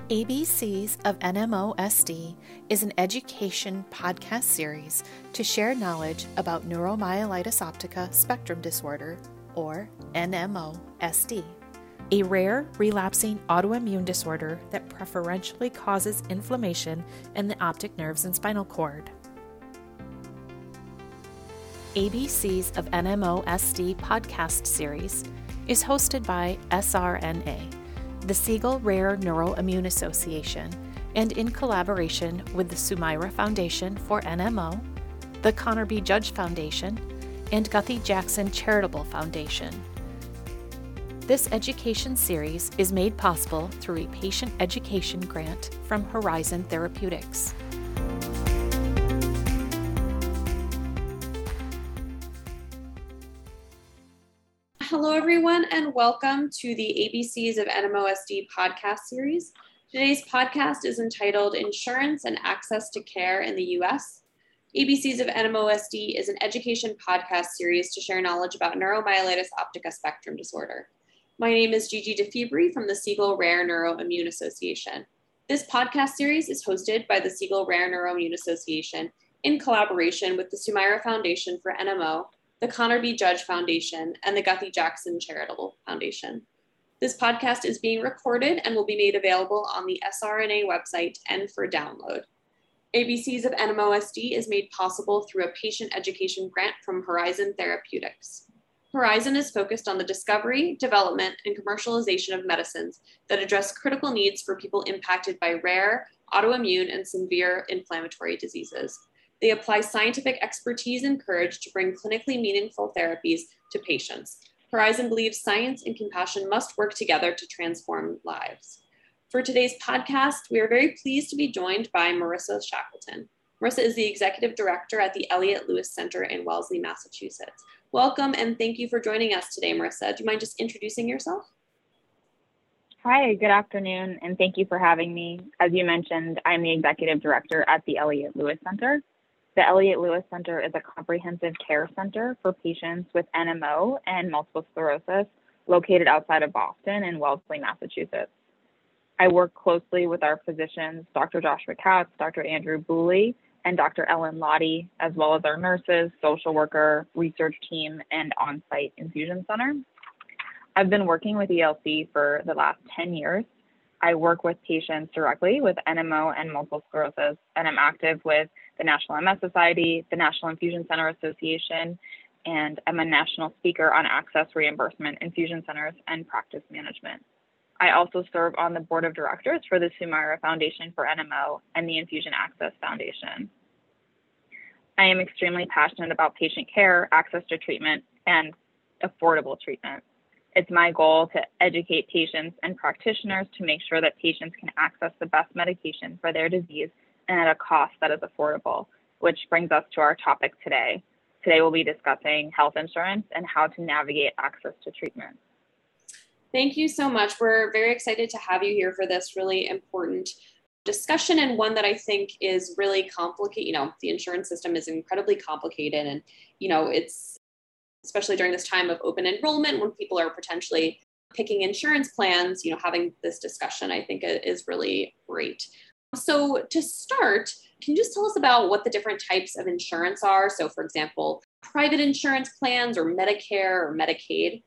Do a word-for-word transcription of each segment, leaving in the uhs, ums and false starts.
A B Cs of N M O S D is an education podcast series to share knowledge about neuromyelitis optica spectrum disorder, or N M O S D, a rare relapsing autoimmune disorder that preferentially causes inflammation in the optic nerves and spinal cord. A B Cs of N M O S D podcast series is hosted by S R N A, the Siegel Rare Neuroimmune Association, and in collaboration with the Sumaira Foundation for N M O, the Connor B. Judge Foundation, and Guthy Jackson Charitable Foundation. This education series is made possible through a patient education grant from Horizon Therapeutics. Hello, everyone, and welcome to the A B Cs of N M O S D podcast series. Today's podcast is entitled Insurance and Access to Care in the U S. A B Cs of N M O S D is an education podcast series to share knowledge about neuromyelitis optica spectrum disorder. My name is Gigi DeFibri from the Siegel Rare Neuroimmune Association. This podcast series is hosted by the Siegel Rare Neuroimmune Association in collaboration with the Sumaira Foundation for N M O, the Connor B. Judge Foundation, and the Guthy Jackson Charitable Foundation. This podcast is being recorded and will be made available on the S R N A website and for download. A B Cs of N M O S D is made possible through a patient education grant from Horizon Therapeutics. Horizon is focused on the discovery, development, and commercialization of medicines that address critical needs for people impacted by rare, autoimmune, and severe inflammatory diseases. They apply scientific expertise and courage to bring clinically meaningful therapies to patients. Horizon believes science and compassion must work together to transform lives. For today's podcast, we are very pleased to be joined by Marissa Shackleton. Marissa is the Executive Director at the Elliott Lewis Center in Wellesley, Massachusetts. Welcome and thank you for joining us today, Marissa. Do you mind just introducing yourself? Hi, good afternoon, and thank you for having me. As you mentioned, I'm the Executive Director at the Elliott Lewis Center. The Elliott Lewis Center is a comprehensive care center for patients with N M O and multiple sclerosis located outside of Boston in Wellesley, Massachusetts. I work closely with our physicians, Doctor Joshua Katz, Doctor Andrew Booley, and Doctor Ellen Lottie, as well as our nurses, social worker, research team, and on-site infusion center. I've been working with E L C for the last ten years. I work with patients directly with N M O and multiple sclerosis, and I'm active with the National M S Society, the National Infusion Center Association, and I'm a national speaker on access reimbursement, infusion centers, and practice management. I also serve on the board of directors for the Sumaira Foundation for N M O and the Infusion Access Foundation. I am extremely passionate about patient care, access to treatment, and affordable treatment. It's my goal to educate patients and practitioners to make sure that patients can access the best medication for their disease and at a cost that is affordable, which brings us to our topic today. Today we'll be discussing health insurance and how to navigate access to treatment. Thank you so much. We're very excited to have you here for this really important discussion, and one that I think is really complicated. You know, the insurance system is incredibly complicated, and, you know, it's especially during this time of open enrollment when people are potentially picking insurance plans, you know, having this discussion, I think is really great. So to start, can you just tell us about what the different types of insurance are? So for example, private insurance plans or Medicare or Medicaid?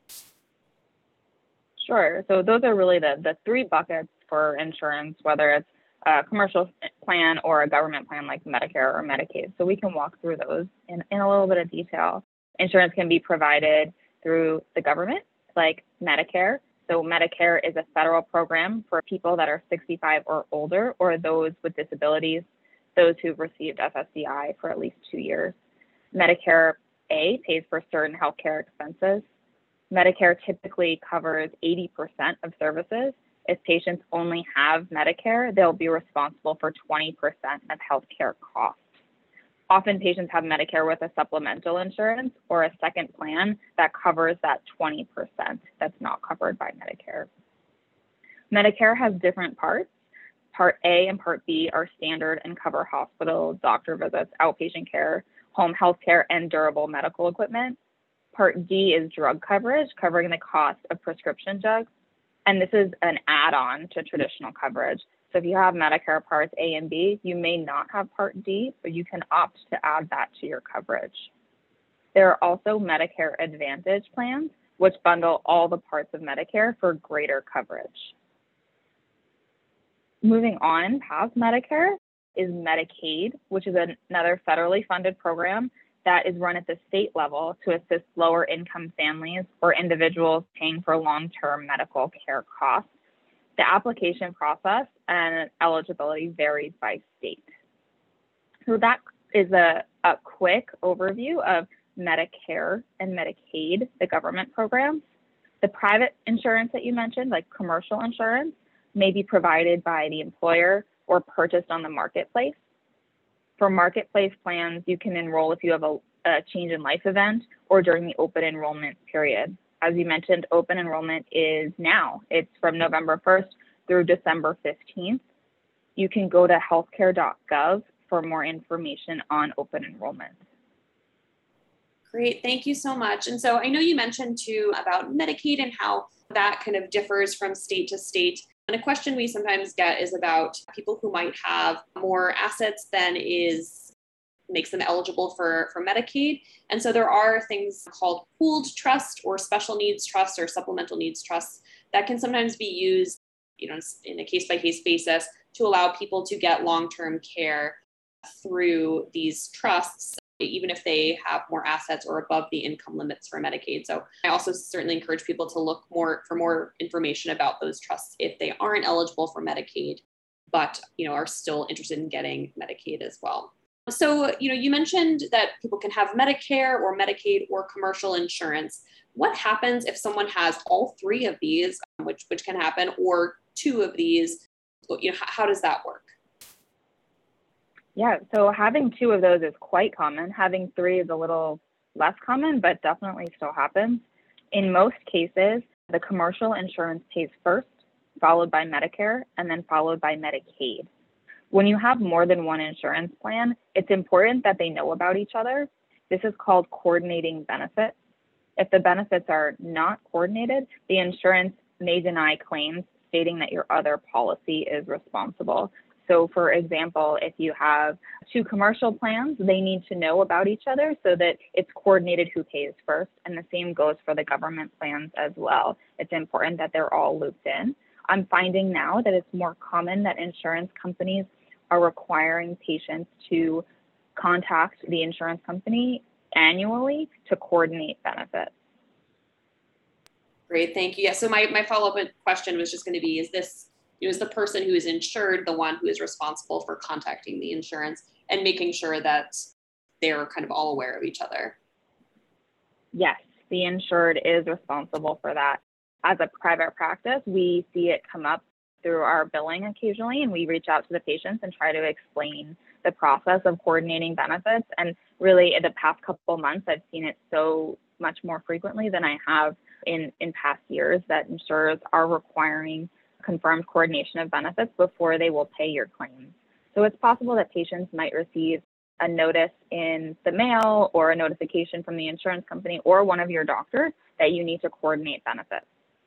Sure. So those are really the, the three buckets for insurance, whether it's a commercial plan or a government plan like Medicare or Medicaid. So we can walk through those in, in a little bit of detail. Insurance can be provided through the government, like Medicare. So Medicare is a federal program for people that are sixty-five or older, or those with disabilities, those who've received F S D I for at least two years. Medicare A pays for certain healthcare expenses. Medicare typically covers eighty percent of services. If patients only have Medicare, they'll be responsible for twenty percent of healthcare costs. Often patients have Medicare with a supplemental insurance or a second plan that covers that twenty percent that's not covered by Medicare. Medicare has different parts. Part A and Part B are standard and cover hospital, doctor visits, outpatient care, home health care, and durable medical equipment. Part D is drug coverage, covering the cost of prescription drugs. And this is an add-on to traditional coverage. So if you have Medicare Parts A and B, you may not have Part D, but you can opt to add that to your coverage. There are also Medicare Advantage plans, which bundle all the parts of Medicare for greater coverage. Moving on past Medicare is Medicaid, which is another federally funded program that is run at the state level to assist lower income families or individuals paying for long-term medical care costs. The application process and eligibility varies by state. So that is a, a quick overview of Medicare and Medicaid, the government programs. The private insurance that you mentioned, like commercial insurance, may be provided by the employer or purchased on the marketplace. For marketplace plans, you can enroll if you have a, a change in life event or during the open enrollment period. As you mentioned, open enrollment is now. It's from November first through December fifteenth. You can go to healthcare dot gov for more information on open enrollment. Great, thank you so much. And so I know you mentioned too about Medicaid and how that kind of differs from state to state. And a question we sometimes get is about people who might have more assets than is makes them eligible for, for Medicaid. And so there are things called pooled trust or special needs trusts or supplemental needs trusts that can sometimes be used, you know, in a case-by-case basis to allow people to get long-term care through these trusts, even if they have more assets or above the income limits for Medicaid. So I also certainly encourage people to look more for more information about those trusts if they aren't eligible for Medicaid, but you know are still interested in getting Medicaid as well. So, you know, you mentioned that people can have Medicare or Medicaid or commercial insurance. What happens if someone has all three of these, which which can happen, or two of these? You know, how, how does that work? Yeah, so having two of those is quite common. Having three is a little less common, but definitely still happens. In most cases, the commercial insurance pays first, followed by Medicare, and then followed by Medicaid. When you have more than one insurance plan, it's important that they know about each other. This is called coordinating benefits. If the benefits are not coordinated, the insurance may deny claims, stating that your other policy is responsible. So for example, if you have two commercial plans, they need to know about each other so that it's coordinated who pays first. And the same goes for the government plans as well. It's important that they're all looped in. I'm finding now that it's more common that insurance companies are requiring patients to contact the insurance company annually to coordinate benefits. Great, thank you. Yeah, so my, my follow-up question was just going to be, is this, is the person who is insured the one who is responsible for contacting the insurance and making sure that they're kind of all aware of each other? Yes, the insured is responsible for that. As a private practice, we see it come up through our billing occasionally, and we reach out to the patients and try to explain the process of coordinating benefits. And really, in the past couple of months, I've seen it so much more frequently than I have in, in past years that insurers are requiring confirmed coordination of benefits before they will pay your claims. So it's possible that patients might receive a notice in the mail or a notification from the insurance company or one of your doctors that you need to coordinate benefits.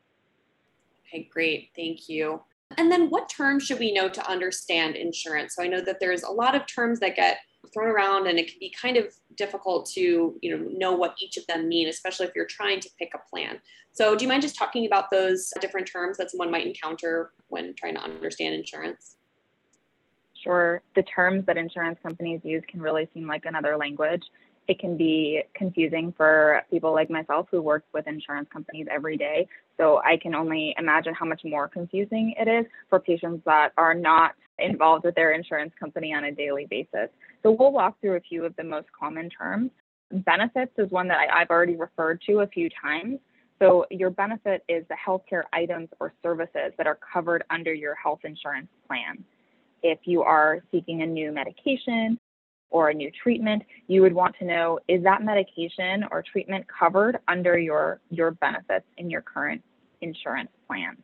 Okay, great. Thank you. And then what terms should we know to understand insurance? So I know that there's a lot of terms that get thrown around and it can be kind of difficult to, you know, know what each of them mean, especially if you're trying to pick a plan. So do you mind just talking about those different terms that someone might encounter when trying to understand insurance? Sure. The terms that insurance companies use can really seem like another language. It can be confusing for people like myself who work with insurance companies every day. So I can only imagine how much more confusing it is for patients that are not involved with their insurance company on a daily basis. So we'll walk through a few of the most common terms. Benefits is one that I, I've already referred to a few times. So your benefit is the healthcare items or services that are covered under your health insurance plan. If you are seeking a new medication or a new treatment, you would want to know, is that medication or treatment covered under your, your benefits in your current insurance plan?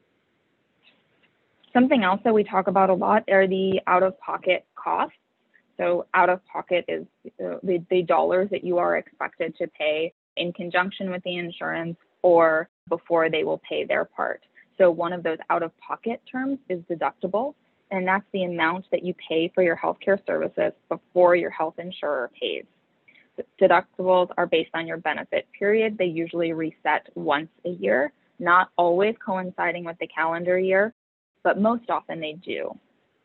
Something else that we talk about a lot are the out-of-pocket costs. So out-of-pocket is the, the dollars that you are expected to pay in conjunction with the insurance or before they will pay their part. So one of those out-of-pocket terms is deductible. and that's the amount that you pay for your healthcare services before your health insurer pays. Deductibles are based on your benefit period. They usually reset once a year, not always coinciding with the calendar year, but most often they do.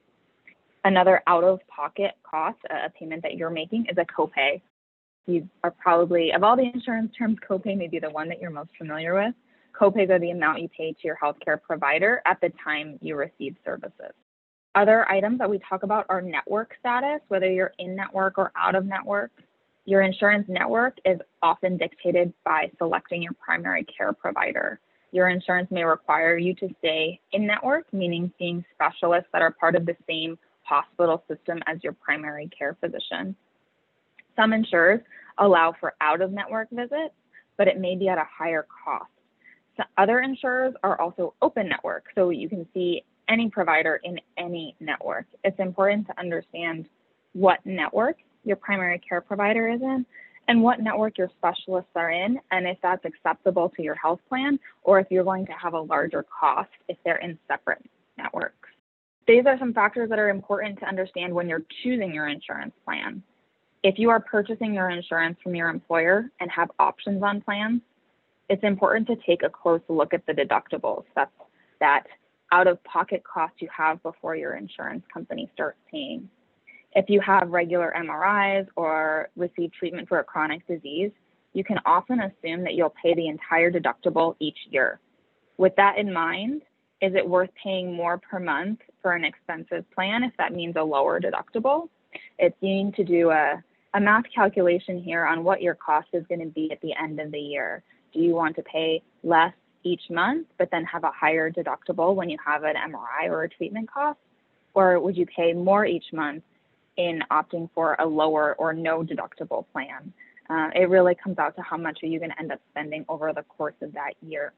Another out-of-pocket cost, a payment that you're making, is a copay. These are probably, of all the insurance terms, copay may be the one that you're most familiar with. Copays are the amount you pay to your healthcare provider at the time you receive services. Other items that we talk about are network status, whether you're in network or out of network. Your insurance network is often dictated by selecting your primary care provider. Your insurance may require you to stay in network, meaning seeing specialists that are part of the same hospital system as your primary care physician. Some insurers allow for out-of-network visits, but it may be at a higher cost. So other insurers are also open network, so you can see any provider in any network. It's important to understand what network your primary care provider is in and what network your specialists are in, and if that's acceptable to your health plan, or if you're going to have a larger cost if they're in separate networks. These are some factors that are important to understand when you're choosing your insurance plan. If you are purchasing your insurance from your employer and have options on plans, it's important to take a close look at the deductibles. That's that out-of-pocket cost you have before your insurance company starts paying. If you have regular M R Is or receive treatment for a chronic disease, you can often assume that you'll pay the entire deductible each year. With that in mind, is it worth paying more per month for an expensive plan if that means a lower deductible? It's you need to do a, a math calculation here on what your cost is going to be at the end of the year. Do you want to pay less each month, but then have a higher deductible when you have an M R I or a treatment cost? Or would you pay more each month in opting for a lower or no deductible plan? Uh, it really comes out to how much are you going to end up spending over the course of that year.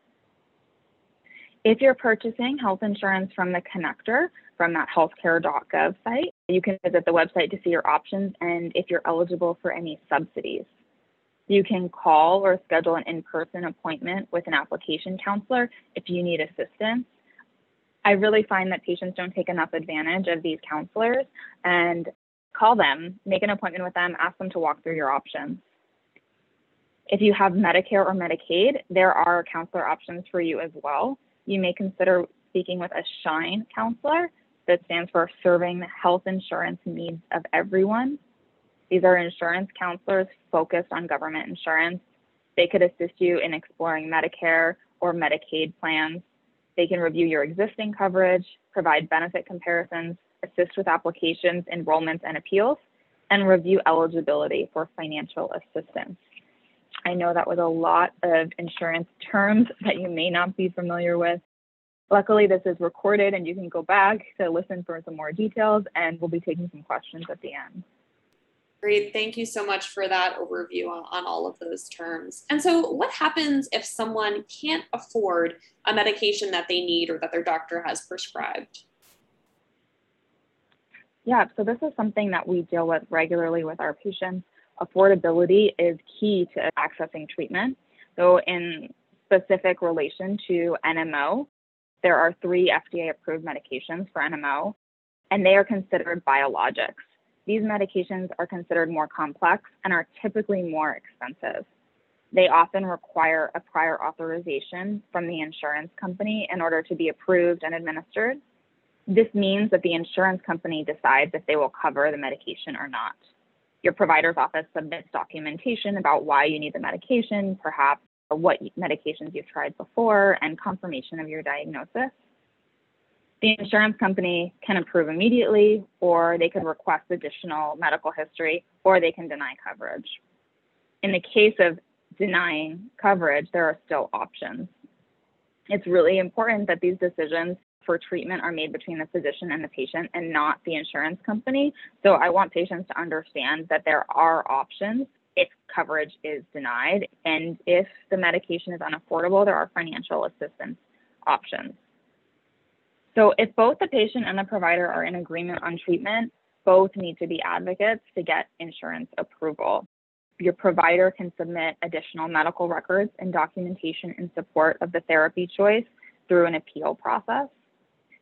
If you're purchasing health insurance from the connector, from that healthcare dot gov site, you can visit the website to see your options and if you're eligible for any subsidies. You can call or schedule an in-person appointment with an application counselor if you need assistance. I really find that patients don't take enough advantage of these counselors, and call them, make an appointment with them, ask them to walk through your options. If you have Medicare or Medicaid, there are counselor options for you as well. You may consider speaking with a SHINE counselor, that stands for Serving the Health Insurance Needs of Everyone. These are insurance counselors focused on government insurance. They could assist you in exploring Medicare or Medicaid plans. They can review your existing coverage, provide benefit comparisons, assist with applications, enrollments, and appeals, and review eligibility for financial assistance. I know that was a lot of insurance terms that you may not be familiar with. Luckily, this is recorded and you can go back to listen for some more details, and we'll be taking some questions at the end. Great. Thank you so much for that overview on, on all of those terms. And so what happens if someone can't afford a medication that they need or that their doctor has prescribed? Yeah, so this is something that we deal with regularly with our patients. Affordability is key to accessing treatment. So in specific relation to N M O, there are three F D A-approved medications for N M O, and they are considered biologics. These medications are considered more complex and are typically more expensive. They often require a prior authorization from the insurance company in order to be approved and administered. This means that the insurance company decides if they will cover the medication or not. Your provider's office submits documentation about why you need the medication, perhaps what medications you've tried before, and confirmation of your diagnosis. The insurance company can approve immediately, or they could request additional medical history, or they can deny coverage. In the case of denying coverage, there are still options. It's really important that these decisions for treatment are made between the physician and the patient and not the insurance company. So I want patients to understand that there are options if coverage is denied, and if the medication is unaffordable, there are financial assistance options. So if both the patient and the provider are in agreement on treatment, both need to be advocates to get insurance approval. Your provider can submit additional medical records and documentation in support of the therapy choice through an appeal process.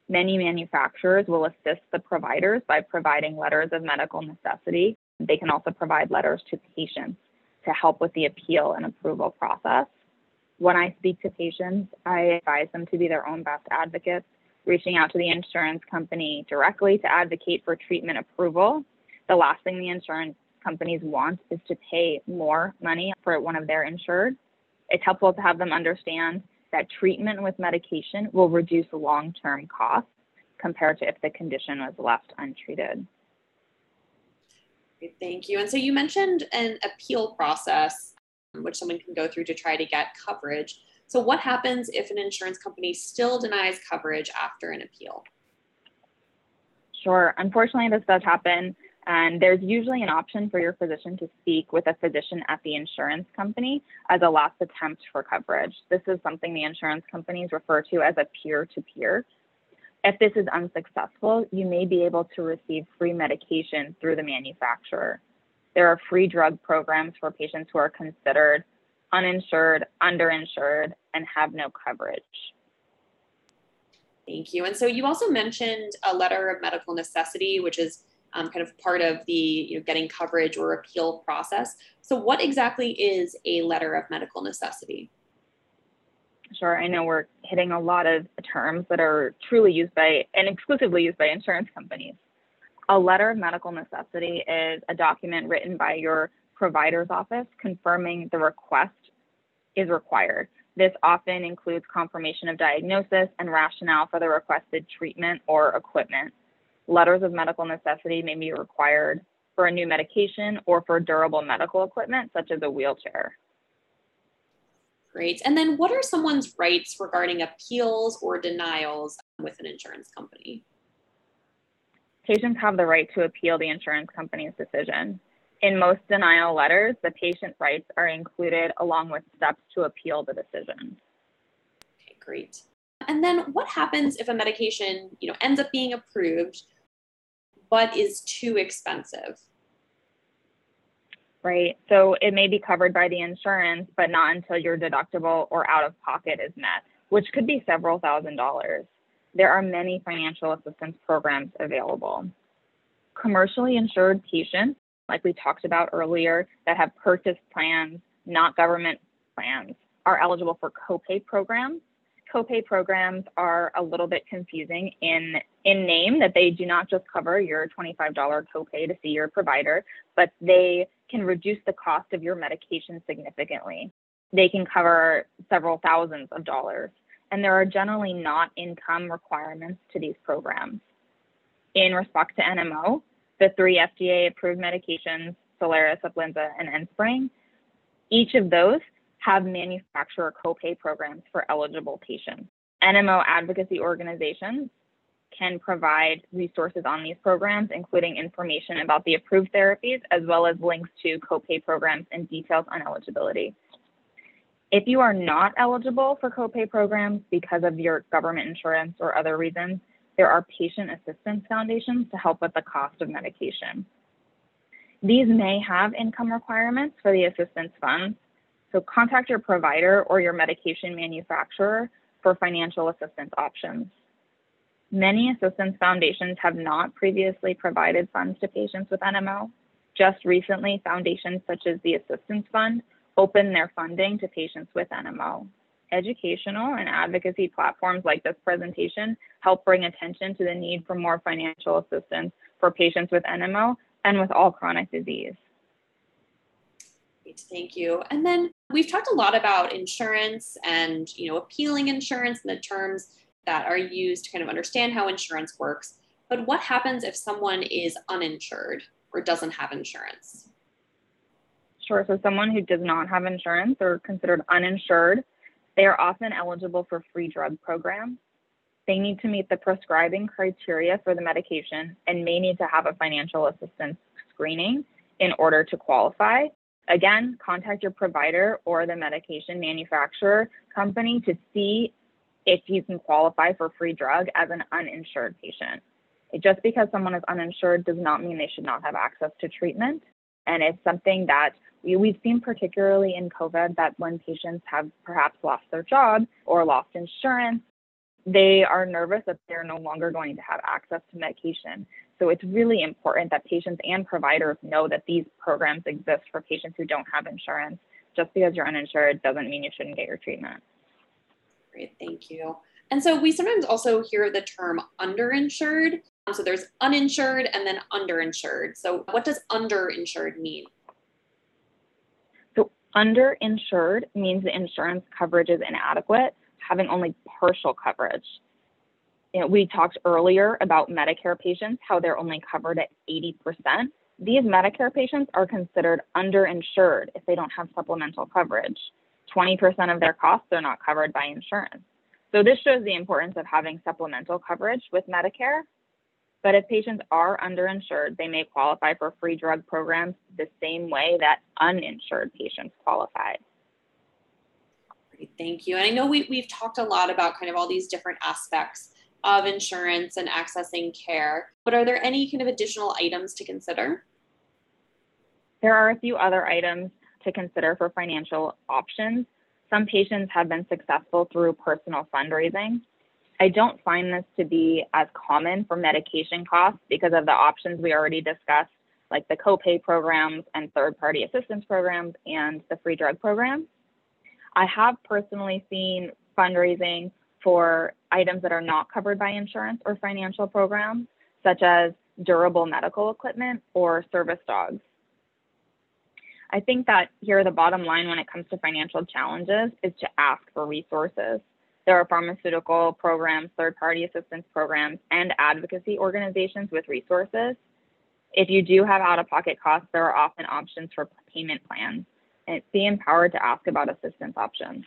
Many manufacturers will assist the providers by providing letters of medical necessity. They can also provide letters to patients to help with the appeal and approval process. When I speak to patients, I advise them to be their own best advocates, reaching out to the insurance company directly to advocate for treatment approval. The last thing the insurance companies want is to pay more money for one of their insured. It's helpful to have them understand that treatment with medication will reduce long-term costs compared to if the condition was left untreated. Great, thank you. And so you mentioned an appeal process, which someone can go through to try to get coverage. So what happens if an insurance company still denies coverage after an appeal? Sure. Unfortunately, this does happen. And there's usually an option for your physician to speak with a physician at the insurance company as a last attempt for coverage. This is something the insurance companies refer to as a peer-to-peer. If this is unsuccessful, you may be able to receive free medication through the manufacturer. There are free drug programs for patients who are considered uninsured, underinsured, and have no coverage. Thank you. And so you also mentioned a letter of medical necessity, which is um, kind of part of the you know, getting coverage or appeal process. So what exactly is a letter of medical necessity? Sure, I know we're hitting a lot of terms that are truly used by and exclusively used by insurance companies. A letter of medical necessity is a document written by your provider's office confirming the request is required. This often includes confirmation of diagnosis and rationale for the requested treatment or equipment. Letters of medical necessity may be required for a new medication or for durable medical equipment, such as a wheelchair. Great. And then what are someone's rights regarding appeals or denials with an insurance company? Patients have the right to appeal the insurance company's decision. In most denial letters, the patient rights are included along with steps to appeal the decision. Okay, great. And then what happens if a medication, you know, ends up being approved, but is too expensive? Right. So it may be covered by the insurance, but not until your deductible or out of pocket is met, which could be several thousand dollars. There are many financial assistance programs available. Commercially insured patients, like we talked about earlier, that have purchased plans, not government plans, are eligible for copay programs. Copay programs are a little bit confusing in, in name, that they do not just cover your twenty-five dollars copay to see your provider, but they can reduce the cost of your medication significantly. They can cover several thousands of dollars, and there are generally not income requirements to these programs. In respect to N M O, the three F D A-approved medications, Soliris, Uplizna, and Enspryng, each of those have manufacturer copay programs for eligible patients. N M O advocacy organizations can provide resources on these programs, including information about the approved therapies, as well as links to copay programs and details on eligibility. If you are not eligible for copay programs because of your government insurance or other reasons, there are patient assistance foundations to help with the cost of medication. These may have income requirements for the assistance funds, so contact your provider or your medication manufacturer for financial assistance options. Many assistance foundations have not previously provided funds to patients with N M O. Just recently, foundations such as the Assistance Fund opened their funding to patients with N M O. Educational and advocacy platforms like this presentation help bring attention to the need for more financial assistance for patients with N M O and with all chronic disease. Great, thank you. And then we've talked a lot about insurance and, you know, appealing insurance and the terms that are used to kind of understand how insurance works. But what happens if someone is uninsured or doesn't have insurance? Sure. So someone who does not have insurance or considered uninsured, they are often eligible for free drug programs. They need to meet the prescribing criteria for the medication and may need to have a financial assistance screening in order to qualify. Again, contact your provider or the medication manufacturer company to see if you can qualify for free drug as an uninsured patient. Just because someone is uninsured does not mean they should not have access to treatment. And it's something that we, we've seen particularly in COVID, that when patients have perhaps lost their job or lost insurance, They are nervous that they're no longer going to have access to medication. So it's really important that patients and providers know that these programs exist for patients who don't have insurance. Just because you're uninsured doesn't mean you shouldn't get your treatment. Great, thank you. And so we sometimes also hear the term underinsured. So there's uninsured and then underinsured. So what does underinsured mean? So underinsured means the insurance coverage is inadequate, having only partial coverage. You know, we talked earlier about Medicare patients, how they're only covered at eighty percent. These Medicare patients are considered underinsured if they don't have supplemental coverage. twenty percent of their costs are not covered by insurance. So this shows the importance of having supplemental coverage with Medicare. But if patients are underinsured, they may qualify for free drug programs the same way that uninsured patients qualify. Great, thank you. And I know we, we've talked a lot about kind of all these different aspects of insurance and accessing care, but are there any kind of additional items to consider? There are a few other items to consider for financial options. Some patients have been successful through personal fundraising. I don't find this to be as common for medication costs because of the options we already discussed, like the copay programs and third-party assistance programs and the free drug program. I have personally seen fundraising for items that are not covered by insurance or financial programs, such as durable medical equipment or service dogs. I think that here the bottom line when it comes to financial challenges is to ask for resources. There are pharmaceutical programs, third-party assistance programs, and advocacy organizations with resources. If you do have out-of-pocket costs, there are often options for payment plans, and be empowered to ask about assistance options.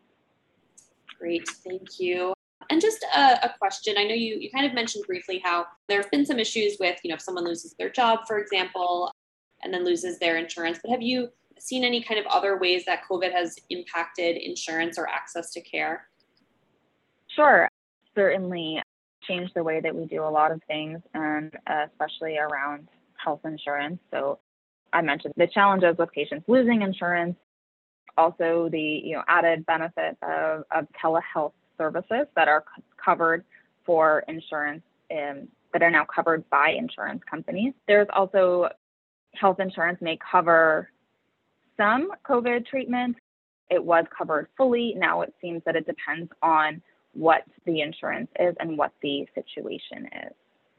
Great, thank you. And just a, a question, I know you, you kind of mentioned briefly how there have been some issues with, you know, if someone loses their job, for example, and then loses their insurance, but have you seen any kind of other ways that COVID has impacted insurance or access to care? Sure, certainly changed the way that we do a lot of things, and uh, especially around health insurance. So I mentioned the challenges with patients losing insurance, also the you know added benefit of, of telehealth services that are c- covered for insurance um, that are now covered by insurance companies. There's also health insurance may cover some COVID treatment. It was covered fully. Now it seems that it depends on what the insurance is and what the situation is.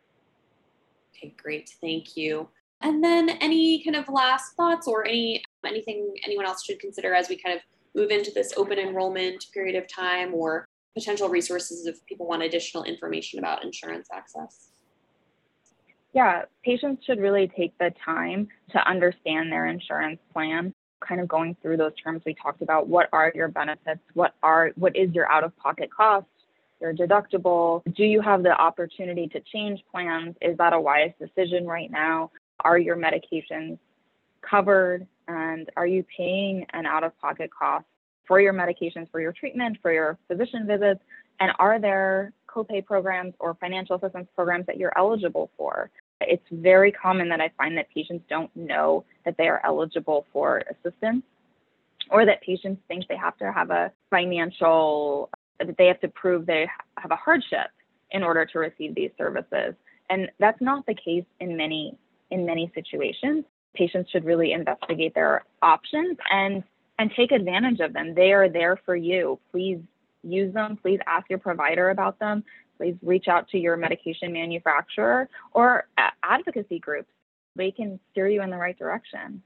Okay, great, thank you. And then any kind of last thoughts or any anything anyone else should consider as we kind of move into this open enrollment period of time, or potential resources if people want additional information about insurance access? Yeah, patients should really take the time to understand their insurance plan, kind of going through those terms we talked about. What are your benefits? What are what is your out-of-pocket cost, your deductible? Do you have the opportunity to change plans? Is that a wise decision right now? Are your medications covered? And are you paying an out-of-pocket cost for your medications, for your treatment, for your physician visits? And are there copay programs or financial assistance programs that you're eligible for? It's very common that I find that patients don't know that they are eligible for assistance, or that patients think they have to have a financial, that they have to prove they have a hardship in order to receive these services. And that's not the case in many, in many situations. Patients should really investigate their options and, and take advantage of them. They are there for you. Please use them. Please ask your provider about them. Please reach out to your medication manufacturer or advocacy groups. They can steer you in the right direction.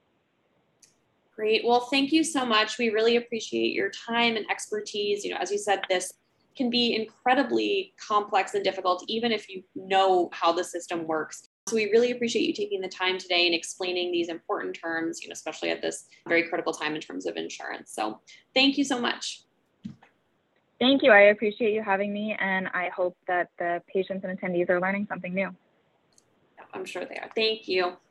Great. Well, thank you so much. We really appreciate your time and expertise. You know, as you said, this can be incredibly complex and difficult, even if you know how the system works. So we really appreciate you taking the time today and explaining these important terms, you know, especially at this very critical time in terms of insurance. So thank you so much. Thank you. I appreciate you having me, and I hope that the patients and attendees are learning something new. I'm sure they are. Thank you.